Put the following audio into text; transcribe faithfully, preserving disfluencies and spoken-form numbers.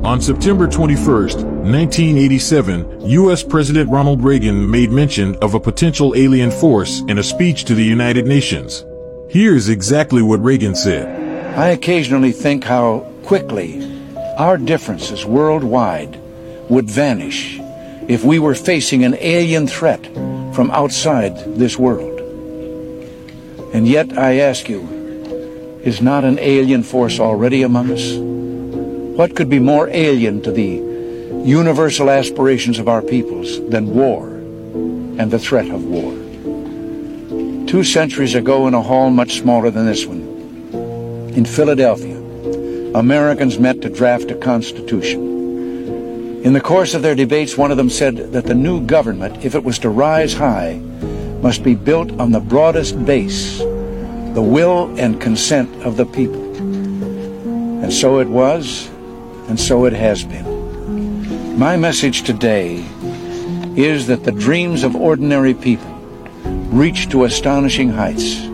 On September twenty-first, nineteen eighty-seven, U S President Ronald Reagan made mention of a potential alien force in a speech to the United Nations. Here's exactly what Reagan said. I occasionally think how quickly our differences worldwide would vanish if we were facing an alien threat from outside this world. And yet, I ask you, is not an alien force already among us? What could be more alien to the universal aspirations of our peoples than war and the threat of war? Two centuries ago, in a hall much smaller than this one, in Philadelphia, Americans met to draft a constitution. In the course of their debates, one of them said that the new government, if it was to rise high, must be built on the broadest base, the will and consent of the people. And so it was, and so it has been. My message today is that the dreams of ordinary people reach to astonishing heights.